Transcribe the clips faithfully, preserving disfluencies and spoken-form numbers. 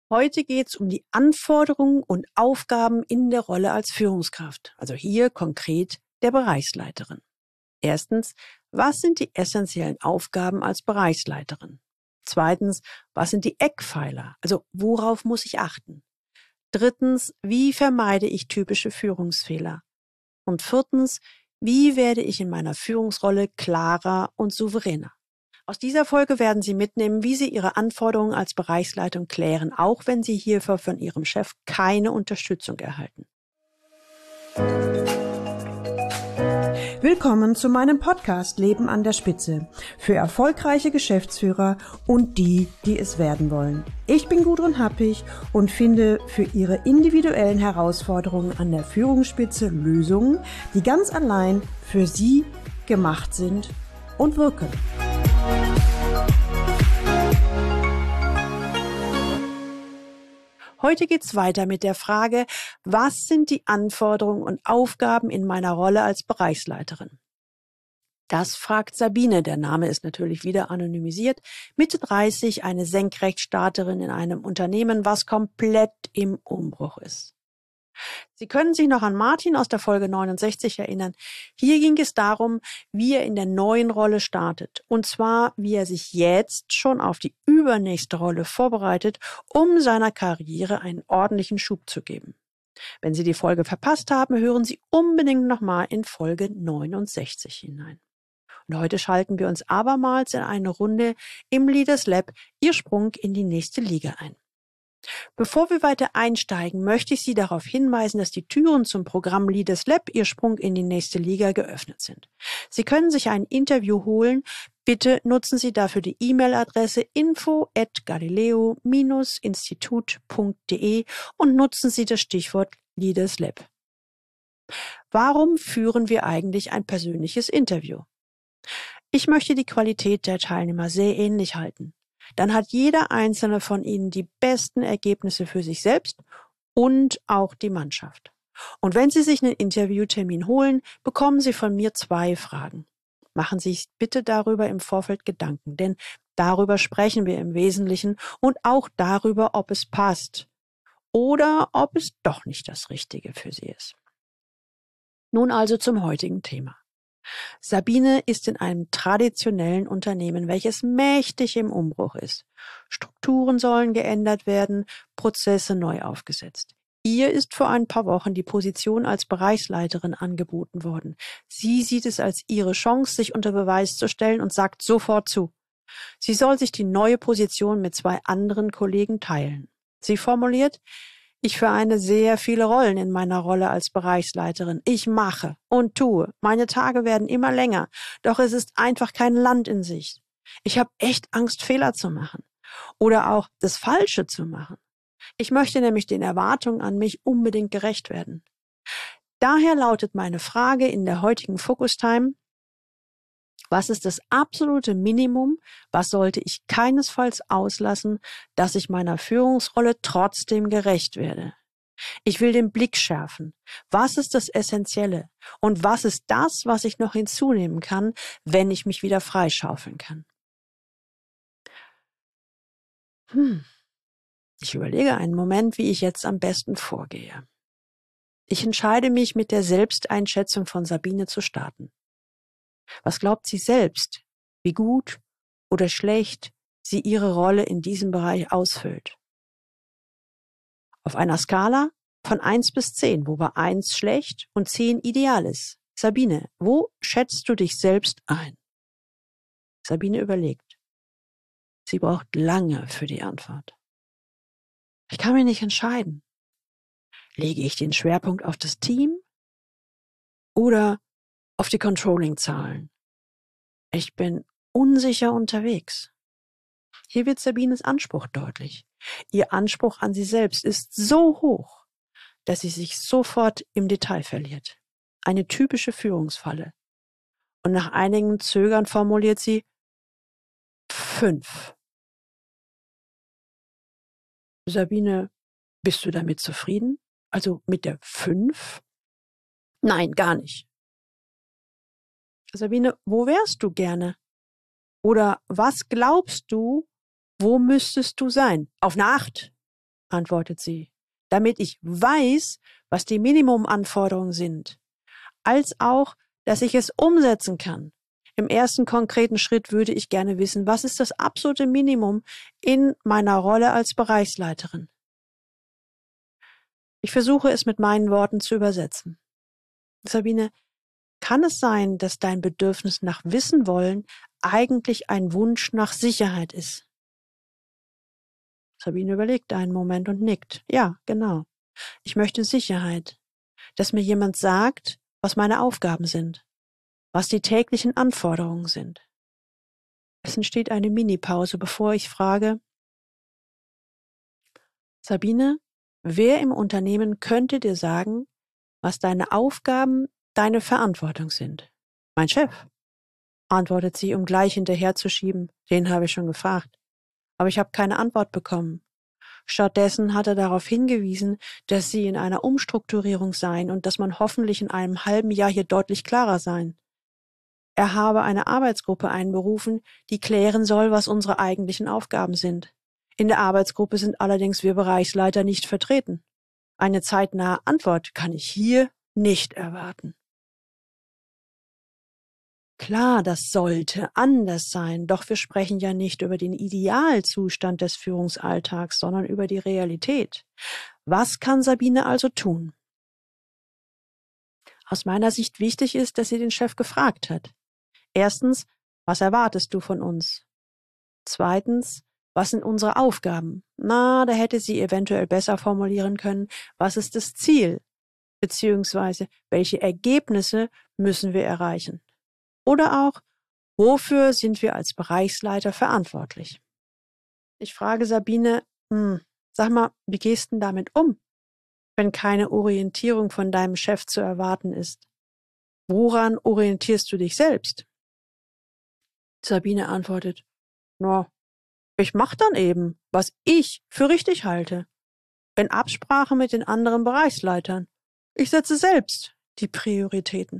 Heute geht es um die Anforderungen und Aufgaben in der Rolle als Führungskraft, also hier konkret der Bereichsleiterin. Erstens, was sind die essentiellen Aufgaben als Bereichsleiterin? Zweitens, was sind die Eckpfeiler, also worauf muss ich achten? Drittens, wie vermeide ich typische Führungsfehler? Und viertens, wie werde ich in meiner Führungsrolle klarer und souveräner? Aus dieser Folge werden Sie mitnehmen, wie Sie Ihre Anforderungen als Bereichsleitung klären, auch wenn Sie hierfür von Ihrem Chef keine Unterstützung erhalten. Willkommen zu meinem Podcast Leben an der Spitze für erfolgreiche Geschäftsführer und die, die es werden wollen. Ich bin Gudrun Happig und finde für Ihre individuellen Herausforderungen an der Führungsspitze Lösungen, die ganz allein für Sie gemacht sind und wirken. Heute geht's weiter mit der Frage, was sind die Anforderungen und Aufgaben in meiner Rolle als Bereichsleiterin? Das fragt Sabine, der Name ist natürlich wieder anonymisiert, Mitte dreißig, eine Senkrechtstarterin in einem Unternehmen, was komplett im Umbruch ist. Sie können sich noch an Martin aus der Folge neunundsechzig erinnern. Hier ging es darum, wie er in der neuen Rolle startet. Und zwar, wie er sich jetzt schon auf die übernächste Rolle vorbereitet, um seiner Karriere einen ordentlichen Schub zu geben. Wenn Sie die Folge verpasst haben, hören Sie unbedingt nochmal in Folge neunundsechzig hinein. Und heute schalten wir uns abermals in eine Runde im Leaders Lab, Ihr Sprung in die nächste Liga ein. Bevor wir weiter einsteigen, möchte ich Sie darauf hinweisen, dass die Türen zum Programm Leaders Lab, Ihr Sprung in die nächste Liga, geöffnet sind. Sie können sich ein Interview holen. Bitte nutzen Sie dafür die E-Mail-Adresse info at galileo dash institut punkt de und nutzen Sie das Stichwort Leaders Lab. Warum führen wir eigentlich ein persönliches Interview? Ich möchte die Qualität der Teilnehmer sehr ähnlich halten. Dann hat jeder einzelne von Ihnen die besten Ergebnisse für sich selbst und auch die Mannschaft. Und wenn Sie sich einen Interviewtermin holen, bekommen Sie von mir zwei Fragen. Machen Sie sich bitte darüber im Vorfeld Gedanken, denn darüber sprechen wir im Wesentlichen und auch darüber, ob es passt oder ob es doch nicht das Richtige für Sie ist. Nun also zum heutigen Thema. Sabine ist in einem traditionellen Unternehmen, welches mächtig im Umbruch ist. Strukturen sollen geändert werden, Prozesse neu aufgesetzt. Ihr ist vor ein paar Wochen die Position als Bereichsleiterin angeboten worden. Sie sieht es als ihre Chance, sich unter Beweis zu stellen und sagt sofort zu. Sie soll sich die neue Position mit zwei anderen Kollegen teilen. Sie formuliert: Ich vereine sehr viele Rollen in meiner Rolle als Bereichsleiterin. Ich mache und tue. Meine Tage werden immer länger, doch es ist einfach kein Land in Sicht. Ich habe echt Angst, Fehler zu machen oder auch das Falsche zu machen. Ich möchte nämlich den Erwartungen an mich unbedingt gerecht werden. Daher lautet meine Frage in der heutigen Focus Time: Was ist das absolute Minimum? Was sollte ich keinesfalls auslassen, dass ich meiner Führungsrolle trotzdem gerecht werde? Ich will den Blick schärfen. Was ist das Essentielle? Und was ist das, was ich noch hinzunehmen kann, wenn ich mich wieder freischaufeln kann? Hm. Ich überlege einen Moment, wie ich jetzt am besten vorgehe. Ich entscheide mich, mit der Selbsteinschätzung von Sabine zu starten. Was glaubt sie selbst, wie gut oder schlecht sie ihre Rolle in diesem Bereich ausfüllt? Auf einer Skala von eins bis zehn, wobei eins schlecht und zehn ideal ist. Sabine, wo schätzt du dich selbst ein? Sabine überlegt. Sie braucht lange für die Antwort. Ich kann mich nicht entscheiden. Lege ich den Schwerpunkt auf das Team oder auf die Controlling-Zahlen? Ich bin unsicher unterwegs. Hier wird Sabines Anspruch deutlich. Ihr Anspruch an sie selbst ist so hoch, dass sie sich sofort im Detail verliert. Eine typische Führungsfalle. Und nach einigem Zögern formuliert sie fünf. Sabine, bist du damit zufrieden? Also mit der fünf? Nein, gar nicht. Sabine, wo wärst du gerne? Oder was glaubst du, wo müsstest du sein? Auf eine acht? antwortet sie, damit ich weiß, was die Minimumanforderungen sind, als auch, dass ich es umsetzen kann. Im ersten konkreten Schritt würde ich gerne wissen, was ist das absolute Minimum in meiner Rolle als Bereichsleiterin? Ich versuche es mit meinen Worten zu übersetzen. Sabine, kann es sein, dass dein Bedürfnis nach Wissen wollen eigentlich ein Wunsch nach Sicherheit ist? Sabine überlegt einen Moment und nickt. Ja, genau. Ich möchte Sicherheit, dass mir jemand sagt, was meine Aufgaben sind, was die täglichen Anforderungen sind. Es entsteht eine Minipause, bevor ich frage, Sabine, wer im Unternehmen könnte dir sagen, was deine Aufgaben, deine Verantwortung sind? Mein Chef, antwortet sie, um gleich hinterherzuschieben. Den habe ich schon gefragt. Aber ich habe keine Antwort bekommen. Stattdessen hat er darauf hingewiesen, dass sie in einer Umstrukturierung seien und dass man hoffentlich in einem halben Jahr hier deutlich klarer sein. Er habe eine Arbeitsgruppe einberufen, die klären soll, was unsere eigentlichen Aufgaben sind. In der Arbeitsgruppe sind allerdings wir Bereichsleiter nicht vertreten. Eine zeitnahe Antwort kann ich hier nicht erwarten. Klar, das sollte anders sein, doch wir sprechen ja nicht über den Idealzustand des Führungsalltags, sondern über die Realität. Was kann Sabine also tun? Aus meiner Sicht wichtig ist, dass sie den Chef gefragt hat. Erstens, was erwartest du von uns? Zweitens, was sind unsere Aufgaben? Na, da hätte sie eventuell besser formulieren können, was ist das Ziel? Beziehungsweise, welche Ergebnisse müssen wir erreichen? Oder auch, wofür sind wir als Bereichsleiter verantwortlich? Ich frage Sabine, hm, sag mal, wie gehst du denn damit um, wenn keine Orientierung von deinem Chef zu erwarten ist? Woran orientierst du dich selbst? Sabine antwortet, na, ich mach dann eben, was ich für richtig halte. In Absprache mit den anderen Bereichsleitern. Ich setze selbst die Prioritäten.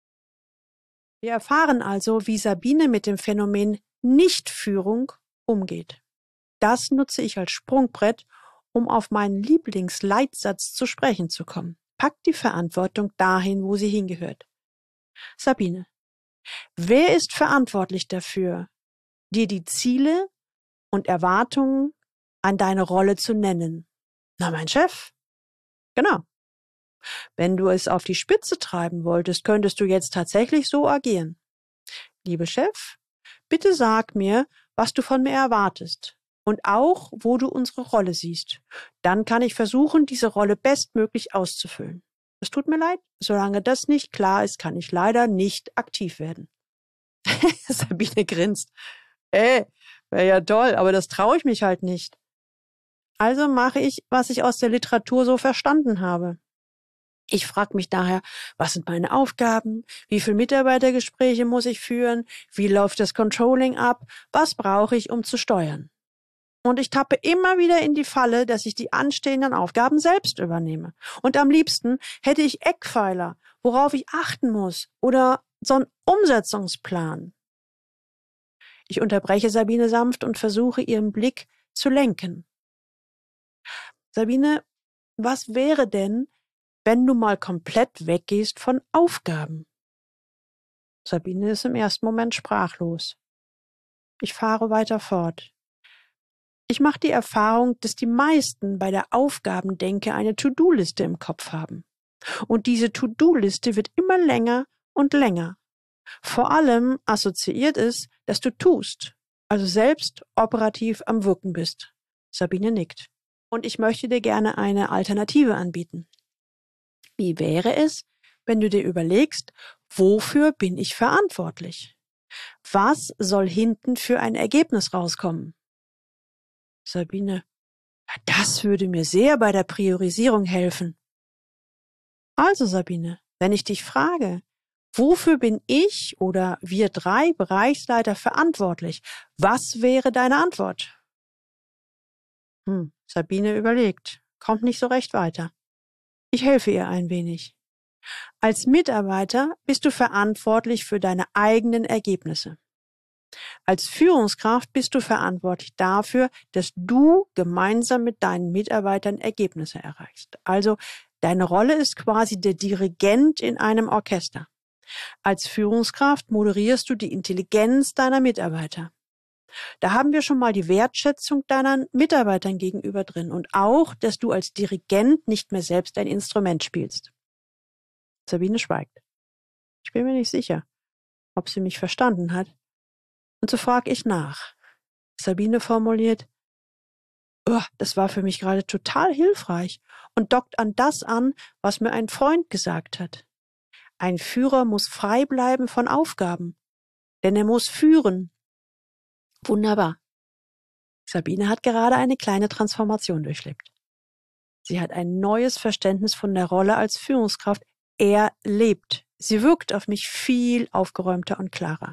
Wir erfahren also, wie Sabine mit dem Phänomen Nichtführung umgeht. Das nutze ich als Sprungbrett, um auf meinen Lieblingsleitsatz zu sprechen zu kommen. Pack die Verantwortung dahin, wo sie hingehört. Sabine, wer ist verantwortlich dafür, dir die Ziele und Erwartungen an deine Rolle zu nennen? Na, mein Chef. Genau. Wenn du es auf die Spitze treiben wolltest, könntest du jetzt tatsächlich so agieren. Liebe Chef, bitte sag mir, was du von mir erwartest und auch, wo du unsere Rolle siehst. Dann kann ich versuchen, diese Rolle bestmöglich auszufüllen. Es tut mir leid, solange das nicht klar ist, kann ich leider nicht aktiv werden. Sabine grinst. Ey, wäre ja toll, aber das traue ich mich halt nicht. Also mache ich, was ich aus der Literatur so verstanden habe. Ich frage mich daher, was sind meine Aufgaben? Wie viele Mitarbeitergespräche muss ich führen? Wie läuft das Controlling ab? Was brauche ich, um zu steuern? Und ich tappe immer wieder in die Falle, dass ich die anstehenden Aufgaben selbst übernehme. Und am liebsten hätte ich Eckpfeiler, worauf ich achten muss, oder so einen Umsetzungsplan. Ich unterbreche Sabine sanft und versuche, ihren Blick zu lenken. Sabine, was wäre denn, wenn du mal komplett weggehst von Aufgaben? Sabine ist im ersten Moment sprachlos. Ich fahre weiter fort. Ich mache die Erfahrung, dass die meisten bei der Aufgabendenke eine To-Do-Liste im Kopf haben. Und diese To-Do-Liste wird immer länger und länger. Vor allem assoziiert es, dass du tust, also selbst operativ am Wirken bist. Sabine nickt. Und ich möchte dir gerne eine Alternative anbieten. Wie wäre es, wenn du dir überlegst, wofür bin ich verantwortlich? Was soll hinten für ein Ergebnis rauskommen? Sabine, das würde mir sehr bei der Priorisierung helfen. Also Sabine, wenn ich dich frage, wofür bin ich oder wir drei Bereichsleiter verantwortlich, was wäre deine Antwort? Hm, Sabine überlegt, kommt nicht so recht weiter. Ich helfe ihr ein wenig. Als Mitarbeiter bist du verantwortlich für deine eigenen Ergebnisse. Als Führungskraft bist du verantwortlich dafür, dass du gemeinsam mit deinen Mitarbeitern Ergebnisse erreichst. Also deine Rolle ist quasi der Dirigent in einem Orchester. Als Führungskraft moderierst du die Intelligenz deiner Mitarbeiter. Da haben wir schon mal die Wertschätzung deiner Mitarbeitern gegenüber drin und auch, dass du als Dirigent nicht mehr selbst ein Instrument spielst. Sabine schweigt. Ich bin mir nicht sicher, ob sie mich verstanden hat. Und so frage ich nach. Sabine formuliert, oh, das war für mich gerade total hilfreich und dockt an das an, was mir ein Freund gesagt hat. Ein Führer muss frei bleiben von Aufgaben, denn er muss führen. Wunderbar. Sabine hat gerade eine kleine Transformation durchlebt. Sie hat ein neues Verständnis von der Rolle als Führungskraft erlebt. Sie wirkt auf mich viel aufgeräumter und klarer.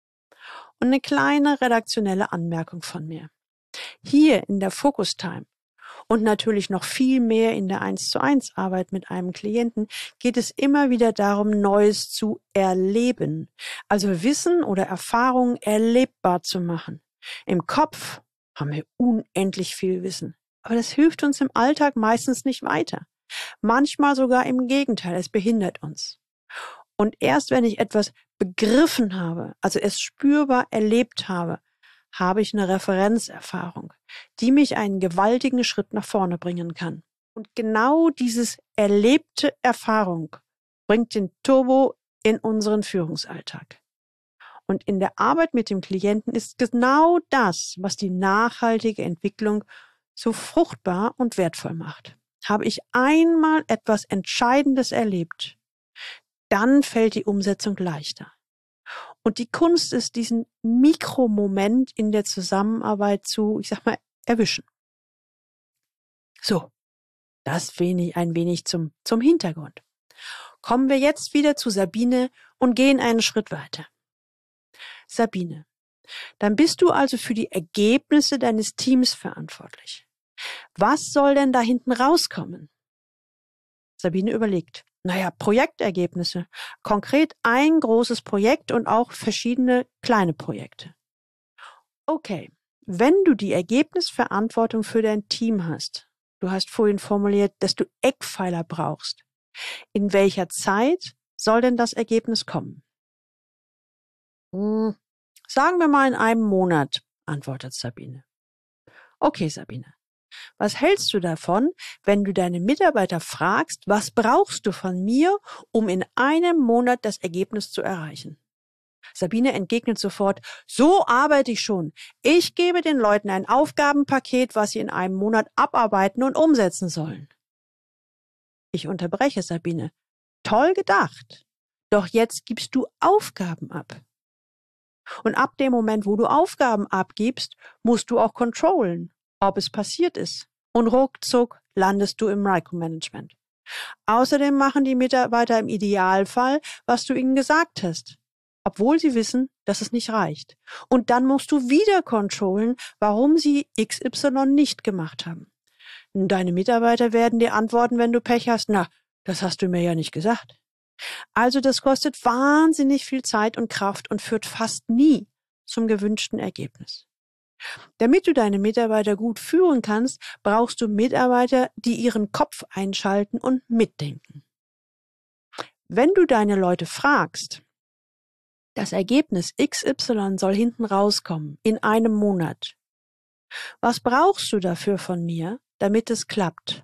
Und eine kleine redaktionelle Anmerkung von mir. Hier in der Focus Time und natürlich noch viel mehr in der eins zu eins Arbeit mit einem Klienten geht es immer wieder darum, Neues zu erleben. Also Wissen oder Erfahrungen erlebbar zu machen. Im Kopf haben wir unendlich viel Wissen. Aber das hilft uns im Alltag meistens nicht weiter. Manchmal sogar im Gegenteil, es behindert uns. Und erst wenn ich etwas begriffen habe, also es spürbar erlebt habe, habe ich eine Referenzerfahrung, die mich einen gewaltigen Schritt nach vorne bringen kann. Und genau dieses erlebte Erfahrung bringt den Turbo in unseren Führungsalltag. Und in der Arbeit mit dem Klienten ist genau das, was die nachhaltige Entwicklung so fruchtbar und wertvoll macht. Habe ich einmal etwas Entscheidendes erlebt, dann fällt die Umsetzung leichter. Und die Kunst ist, diesen Mikromoment in der Zusammenarbeit zu, ich sag mal, erwischen. So, das wenig, ein wenig zum, zum Hintergrund. Kommen wir jetzt wieder zu Sabine und gehen einen Schritt weiter. Sabine, dann bist du also für die Ergebnisse deines Teams verantwortlich. Was soll denn da hinten rauskommen? Sabine überlegt. Naja, Projektergebnisse. Konkret ein großes Projekt und auch verschiedene kleine Projekte. Okay, wenn du die Ergebnisverantwortung für dein Team hast, du hast vorhin formuliert, dass du Eckpfeiler brauchst. In welcher Zeit soll denn das Ergebnis kommen? Hm, sagen wir mal in einem Monat, antwortet Sabine. Okay, Sabine. Was hältst du davon, wenn du deine Mitarbeiter fragst, was brauchst du von mir, um in einem Monat das Ergebnis zu erreichen? Sabine entgegnet sofort, so arbeite ich schon. Ich gebe den Leuten ein Aufgabenpaket, was sie in einem Monat abarbeiten und umsetzen sollen. Ich unterbreche Sabine. Toll gedacht. Doch jetzt gibst du Aufgaben ab. Und ab dem Moment, wo du Aufgaben abgibst, musst du auch controllen, ob es passiert ist. Und ruckzuck landest du im Micromanagement. Außerdem machen die Mitarbeiter im Idealfall, was du ihnen gesagt hast, obwohl sie wissen, dass es nicht reicht. Und dann musst du wieder controllen, warum sie X Y nicht gemacht haben. Deine Mitarbeiter werden dir antworten, wenn du Pech hast, na, das hast du mir ja nicht gesagt. Also das kostet wahnsinnig viel Zeit und Kraft und führt fast nie zum gewünschten Ergebnis. Damit du deine Mitarbeiter gut führen kannst, brauchst du Mitarbeiter, die ihren Kopf einschalten und mitdenken. Wenn du deine Leute fragst, das Ergebnis X Y soll hinten rauskommen in einem Monat. Was brauchst du dafür von mir, damit es klappt?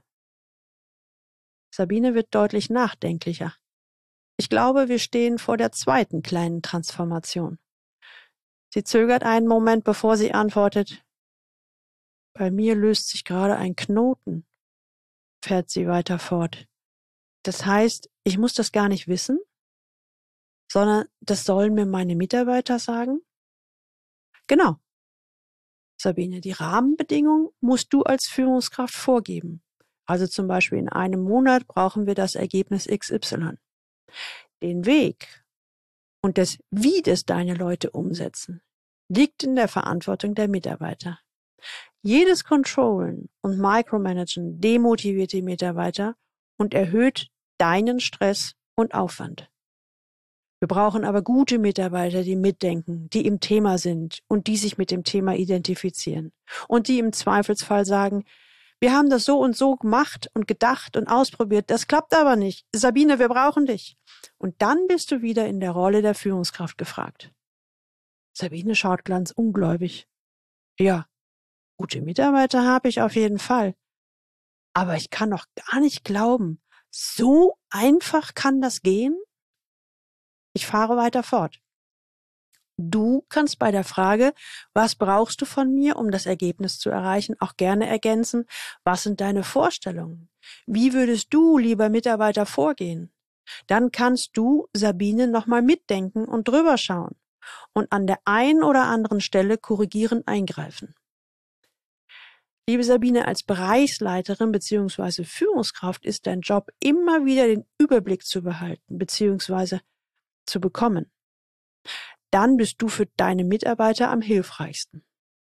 Sabine wird deutlich nachdenklicher. Ich glaube, wir stehen vor der zweiten kleinen Transformation. Sie zögert einen Moment, bevor sie antwortet. Bei mir löst sich gerade ein Knoten, fährt sie weiter fort. Das heißt, ich muss das gar nicht wissen, sondern das sollen mir meine Mitarbeiter sagen? Genau. Sabine, die Rahmenbedingungen musst du als Führungskraft vorgeben. Also zum Beispiel in einem Monat brauchen wir das Ergebnis X Y. Den Weg und das, wie das deine Leute umsetzen, liegt in der Verantwortung der Mitarbeiter. Jedes Controllen und Micromanagen demotiviert die Mitarbeiter und erhöht deinen Stress und Aufwand. Wir brauchen aber gute Mitarbeiter, die mitdenken, die im Thema sind und die sich mit dem Thema identifizieren und die im Zweifelsfall sagen, wir haben das so und so gemacht und gedacht und ausprobiert, das klappt aber nicht. Sabine, wir brauchen dich. Und dann bist du wieder in der Rolle der Führungskraft gefragt. Sabine schaut ganz ungläubig. Ja, gute Mitarbeiter habe ich auf jeden Fall. Aber ich kann doch gar nicht glauben, so einfach kann das gehen? Ich fahre weiter fort. Du kannst bei der Frage, was brauchst du von mir, um das Ergebnis zu erreichen, auch gerne ergänzen, was sind deine Vorstellungen? Wie würdest du, lieber Mitarbeiter, vorgehen? Dann kannst du, Sabine, nochmal mitdenken und drüber schauen und an der einen oder anderen Stelle korrigierend eingreifen. Liebe Sabine, als Bereichsleiterin bzw. Führungskraft ist dein Job, immer wieder den Überblick zu behalten bzw. zu bekommen. Dann bist du für deine Mitarbeiter am hilfreichsten.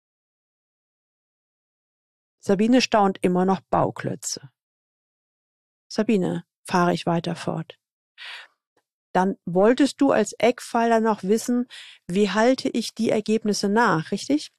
Sabine staunt immer noch Bauklötze. Sabine, fahre ich weiter fort. Dann wolltest du als Eckpfeiler noch wissen, wie halte ich die Ergebnisse nach, richtig?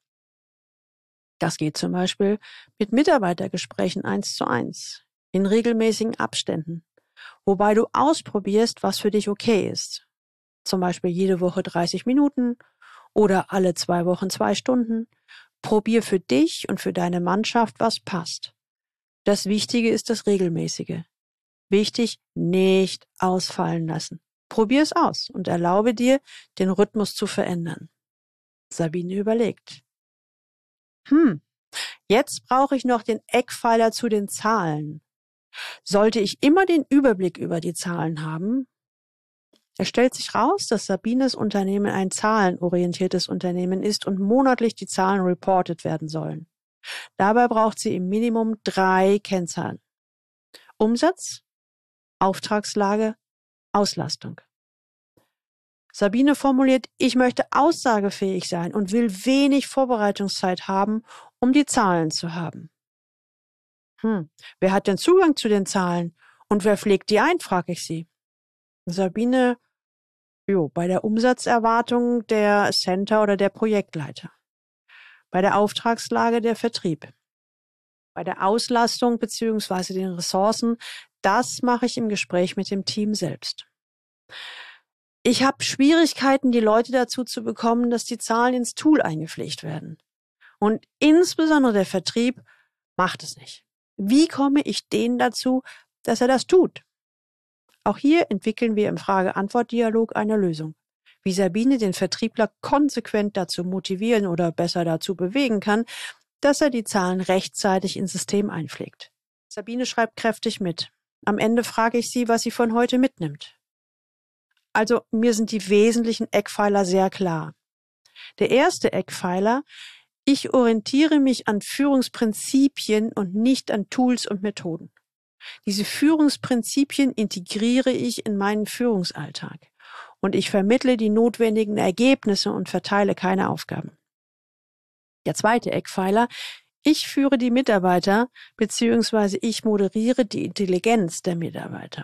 Das geht zum Beispiel mit Mitarbeitergesprächen eins zu eins, in regelmäßigen Abständen, wobei du ausprobierst, was für dich okay ist. Zum Beispiel jede Woche dreißig Minuten oder alle zwei Wochen zwei Stunden. Probier für dich und für deine Mannschaft, was passt. Das Wichtige ist das Regelmäßige. Wichtig, nicht ausfallen lassen. Probier es aus und erlaube dir, den Rhythmus zu verändern. Sabine überlegt. Hm, jetzt brauche ich noch den Eckpfeiler zu den Zahlen. Sollte ich immer den Überblick über die Zahlen haben? Es stellt sich raus, dass Sabines Unternehmen ein zahlenorientiertes Unternehmen ist und monatlich die Zahlen reported werden sollen. Dabei braucht sie im Minimum drei Kennzahlen. Umsatz, Auftragslage, Auslastung. Sabine formuliert, ich möchte aussagefähig sein und will wenig Vorbereitungszeit haben, um die Zahlen zu haben. Hm, wer hat denn Zugang zu den Zahlen und wer pflegt die ein, frage ich sie. Sabine, jo, bei der Umsatzerwartung der Center oder der Projektleiter. Bei der Auftragslage der Vertrieb. Bei der Auslastung bzw. den Ressourcen, das mache ich im Gespräch mit dem Team selbst. Ich habe Schwierigkeiten, die Leute dazu zu bekommen, dass die Zahlen ins Tool eingepflegt werden. Und insbesondere der Vertrieb macht es nicht. Wie komme ich den dazu, dass er das tut? Auch hier entwickeln wir im Frage-Antwort-Dialog eine Lösung. Wie Sabine den Vertriebler konsequent dazu motivieren oder besser dazu bewegen kann, dass er die Zahlen rechtzeitig ins System einpflegt. Sabine schreibt kräftig mit. Am Ende frage ich sie, was sie von heute mitnimmt. Also mir sind die wesentlichen Eckpfeiler sehr klar. Der erste Eckpfeiler: Ich orientiere mich an Führungsprinzipien und nicht an Tools und Methoden. Diese Führungsprinzipien integriere ich in meinen Führungsalltag und ich vermittle die notwendigen Ergebnisse und verteile keine Aufgaben. Der zweite Eckpfeiler: Ich führe die Mitarbeiter bzw. ich moderiere die Intelligenz der Mitarbeiter.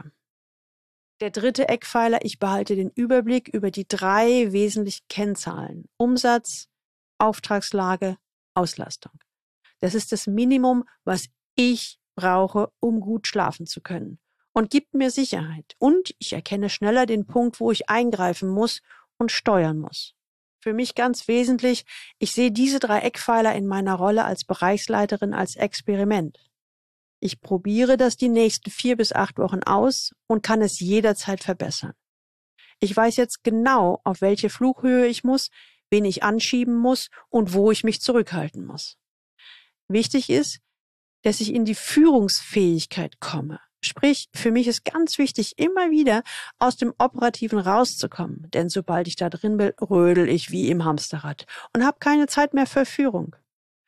Der dritte Eckpfeiler: Ich behalte den Überblick über die drei wesentlichen Kennzahlen: Umsatz, Auftragslage, Auslastung. Das ist das Minimum, was ich brauche, um gut schlafen zu können und gibt mir Sicherheit. Und ich erkenne schneller den Punkt, wo ich eingreifen muss und steuern muss. Für mich ganz wesentlich, ich sehe diese drei Eckpfeiler in meiner Rolle als Bereichsleiterin als Experiment. Ich probiere das die nächsten vier bis acht Wochen aus und kann es jederzeit verbessern. Ich weiß jetzt genau, auf welche Flughöhe ich muss, wen ich anschieben muss und wo ich mich zurückhalten muss. Wichtig ist, dass ich in die Führungsfähigkeit komme. Sprich, für mich ist ganz wichtig, immer wieder aus dem Operativen rauszukommen. Denn sobald ich da drin bin, rödel ich wie im Hamsterrad und habe keine Zeit mehr für Führung.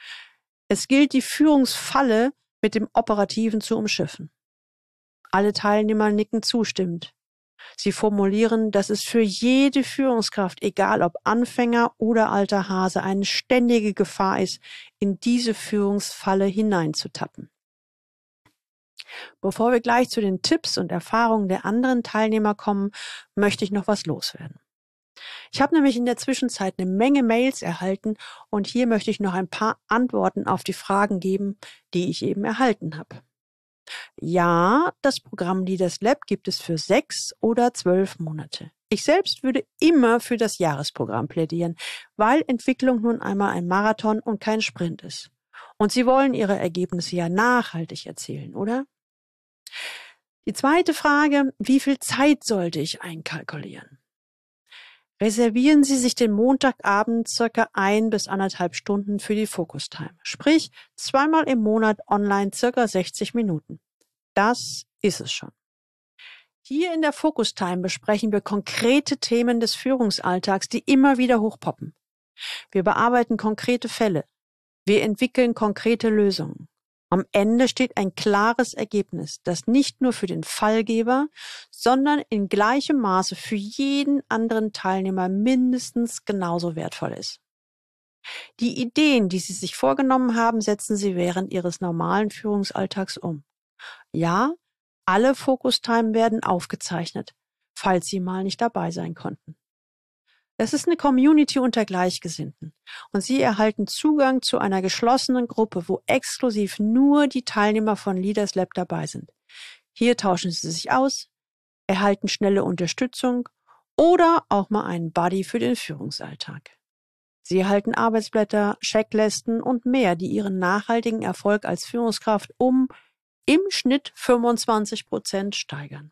Es gilt, die Führungsfalle mit dem Operativen zu umschiffen. Alle Teilnehmer nicken zustimmend. Sie formulieren, dass es für jede Führungskraft, egal ob Anfänger oder alter Hase, eine ständige Gefahr ist, in diese Führungsfalle hineinzutappen. Bevor wir gleich zu den Tipps und Erfahrungen der anderen Teilnehmer kommen, möchte ich noch was loswerden. Ich habe nämlich in der Zwischenzeit eine Menge Mails erhalten und hier möchte ich noch ein paar Antworten auf die Fragen geben, die ich eben erhalten habe. Ja, das Programm Leaders Lab gibt es für sechs oder zwölf Monate. Ich selbst würde immer für das Jahresprogramm plädieren, weil Entwicklung nun einmal ein Marathon und kein Sprint ist. Und Sie wollen Ihre Ergebnisse ja nachhaltig erzielen, oder? Die zweite Frage, wie viel Zeit sollte ich einkalkulieren? Reservieren Sie sich den Montagabend circa ein bis anderthalb Stunden für die Focus Time. Sprich, zweimal im Monat online circa sechzig Minuten. Das ist es schon. Hier in der Focus Time besprechen wir konkrete Themen des Führungsalltags, die immer wieder hochpoppen. Wir bearbeiten konkrete Fälle. Wir entwickeln konkrete Lösungen. Am Ende steht ein klares Ergebnis, das nicht nur für den Fallgeber, sondern in gleichem Maße für jeden anderen Teilnehmer mindestens genauso wertvoll ist. Die Ideen, die Sie sich vorgenommen haben, setzen Sie während Ihres normalen Führungsalltags um. Ja, alle Focus Time werden aufgezeichnet, falls Sie mal nicht dabei sein konnten. Es ist eine Community unter Gleichgesinnten und Sie erhalten Zugang zu einer geschlossenen Gruppe, wo exklusiv nur die Teilnehmer von Leaders Lab dabei sind. Hier tauschen Sie sich aus, erhalten schnelle Unterstützung oder auch mal einen Buddy für den Führungsalltag. Sie erhalten Arbeitsblätter, Checklisten und mehr, die Ihren nachhaltigen Erfolg als Führungskraft um im Schnitt fünfundzwanzig Prozent steigern.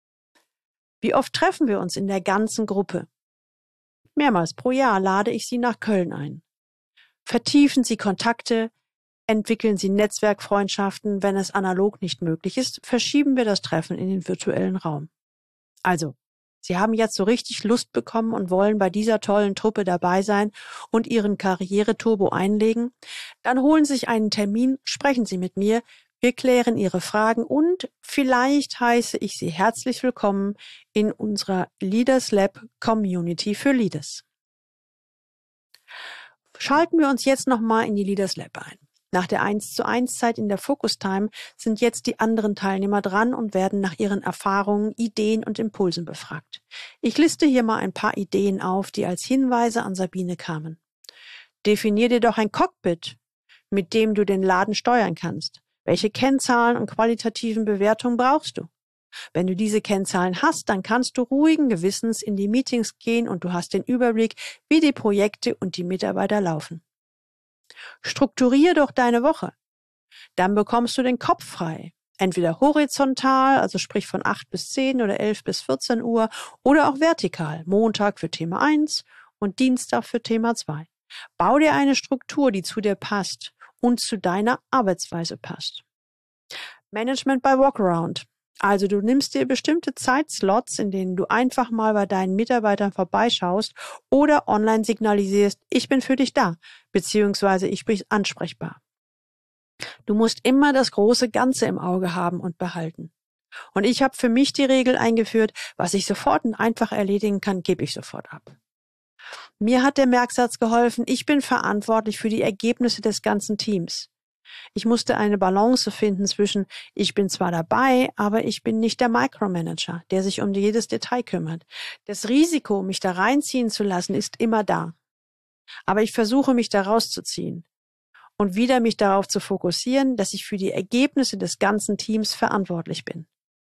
Wie oft treffen wir uns in der ganzen Gruppe? Mehrmals pro Jahr lade ich Sie nach Köln ein. Vertiefen Sie Kontakte, entwickeln Sie Netzwerkfreundschaften. Wenn es analog nicht möglich ist, verschieben wir das Treffen in den virtuellen Raum. Also, Sie haben jetzt so richtig Lust bekommen und wollen bei dieser tollen Truppe dabei sein und Ihren Karriereturbo einlegen? Dann holen Sie sich einen Termin, sprechen Sie mit mir. Wir klären Ihre Fragen und vielleicht heiße ich Sie herzlich willkommen in unserer Leaders Lab Community für Leaders. Schalten wir uns jetzt nochmal in die Leaders Lab ein. Nach der eins zu eins Zeit in der Focus Time sind jetzt die anderen Teilnehmer dran und werden nach ihren Erfahrungen, Ideen und Impulsen befragt. Ich liste hier mal ein paar Ideen auf, die als Hinweise an Sabine kamen. Definier dir doch ein Cockpit, mit dem du den Laden steuern kannst. Welche Kennzahlen und qualitativen Bewertungen brauchst du? Wenn du diese Kennzahlen hast, dann kannst du ruhigen Gewissens in die Meetings gehen und du hast den Überblick, wie die Projekte und die Mitarbeiter laufen. Strukturier doch deine Woche. Dann bekommst du den Kopf frei. Entweder horizontal, also sprich von acht bis zehn oder elf bis vierzehn Uhr, oder auch vertikal, Montag für Thema eins und Dienstag für Thema zwei. Bau dir eine Struktur, die zu dir passt und zu deiner Arbeitsweise passt. Management by Walkaround. Also du nimmst dir bestimmte Zeitslots, in denen du einfach mal bei deinen Mitarbeitern vorbeischaust oder online signalisierst, ich bin für dich da, beziehungsweise ich bin ansprechbar. Du musst immer das große Ganze im Auge haben und behalten. Und ich habe für mich die Regel eingeführt, was ich sofort und einfach erledigen kann, gebe ich sofort ab. Mir hat der Merksatz geholfen, ich bin verantwortlich für die Ergebnisse des ganzen Teams. Ich musste eine Balance finden zwischen, ich bin zwar dabei, aber ich bin nicht der Micromanager, der sich um jedes Detail kümmert. Das Risiko, mich da reinziehen zu lassen, ist immer da. Aber ich versuche, mich da rauszuziehen und wieder mich darauf zu fokussieren, dass ich für die Ergebnisse des ganzen Teams verantwortlich bin.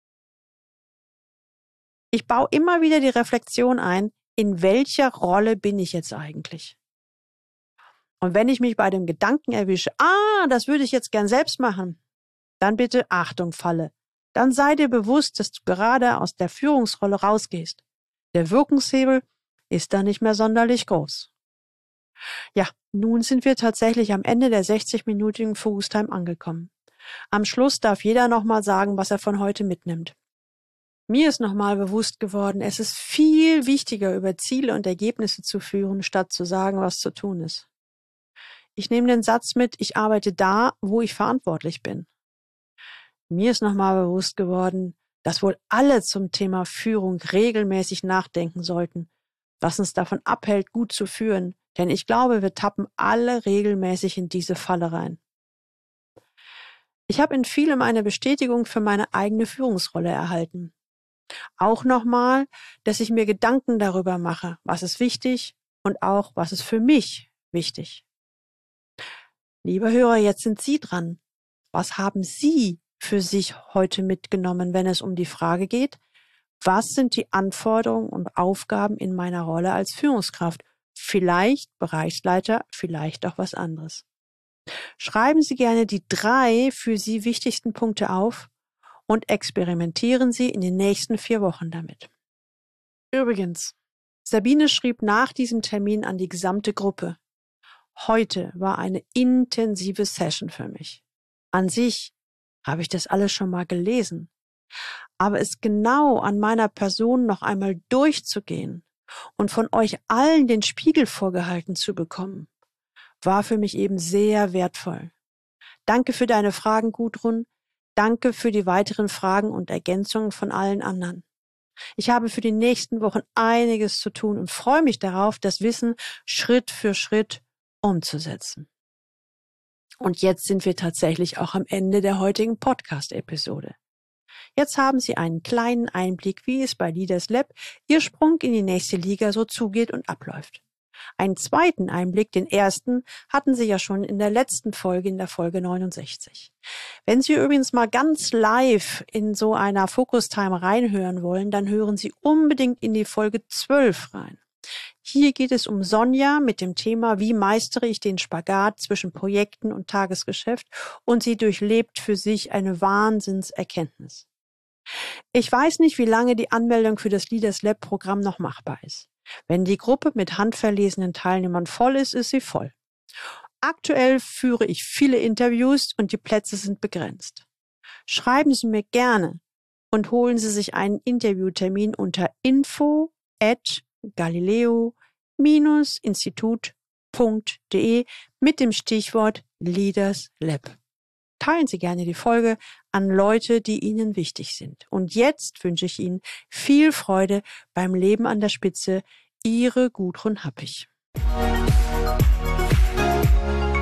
Ich baue immer wieder die Reflexion ein, in welcher Rolle bin ich jetzt eigentlich? Und wenn ich mich bei dem Gedanken erwische, ah, das würde ich jetzt gern selbst machen, dann bitte Achtung, Falle. Dann sei dir bewusst, dass du gerade aus der Führungsrolle rausgehst. Der Wirkungshebel ist da nicht mehr sonderlich groß. Ja, nun sind wir tatsächlich am Ende der sechzig-minütigen Focus Time angekommen. Am Schluss darf jeder nochmal sagen, was er von heute mitnimmt. Mir ist nochmal bewusst geworden, es ist viel wichtiger, über Ziele und Ergebnisse zu führen, statt zu sagen, was zu tun ist. Ich nehme den Satz mit, ich arbeite da, wo ich verantwortlich bin. Mir ist nochmal bewusst geworden, dass wohl alle zum Thema Führung regelmäßig nachdenken sollten, was uns davon abhält, gut zu führen. Denn ich glaube, wir tappen alle regelmäßig in diese Falle rein. Ich habe in vielem eine Bestätigung für meine eigene Führungsrolle erhalten. Auch nochmal, dass ich mir Gedanken darüber mache, was ist wichtig und auch, was ist für mich wichtig. Lieber Hörer, jetzt sind Sie dran. Was haben Sie für sich heute mitgenommen, wenn es um die Frage geht, was sind die Anforderungen und Aufgaben in meiner Rolle als Führungskraft? Vielleicht Bereichsleiter, vielleicht auch was anderes. Schreiben Sie gerne die drei für Sie wichtigsten Punkte auf und experimentieren Sie in den nächsten vier Wochen damit. Übrigens, Sabine schrieb nach diesem Termin an die gesamte Gruppe: Heute war eine intensive Session für mich. An sich habe ich das alles schon mal gelesen, aber es genau an meiner Person noch einmal durchzugehen und von euch allen den Spiegel vorgehalten zu bekommen, war für mich eben sehr wertvoll. Danke für deine Fragen, Gudrun. Danke für die weiteren Fragen und Ergänzungen von allen anderen. Ich habe für die nächsten Wochen einiges zu tun und freue mich darauf, das Wissen Schritt für Schritt umzusetzen. Und jetzt sind wir tatsächlich auch am Ende der heutigen Podcast-Episode. Jetzt haben Sie einen kleinen Einblick, wie es bei Leaders Lab, Ihr Sprung in die nächste Liga, so zugeht und abläuft. Einen zweiten Einblick, den ersten, hatten Sie ja schon in der letzten Folge, in der Folge neunundsechzig. Wenn Sie übrigens mal ganz live in so einer Focus Time reinhören wollen, dann hören Sie unbedingt in die Folge zwölf rein. Hier geht es um Sonja mit dem Thema, wie meistere ich den Spagat zwischen Projekten und Tagesgeschäft, und sie durchlebt für sich eine Wahnsinnserkenntnis. Ich weiß nicht, wie lange die Anmeldung für das Leaders Lab Programm noch machbar ist. Wenn die Gruppe mit handverlesenen Teilnehmern voll ist, ist sie voll. Aktuell führe ich viele Interviews und die Plätze sind begrenzt. Schreiben Sie mir gerne und holen Sie sich einen Interviewtermin unter info at galileo Bindestrich institut punkt de mit dem Stichwort Leaders Lab. Teilen Sie gerne die Folge an Leute, die Ihnen wichtig sind. Und jetzt wünsche ich Ihnen viel Freude beim Leben an der Spitze. Ihre Gudrun Happig.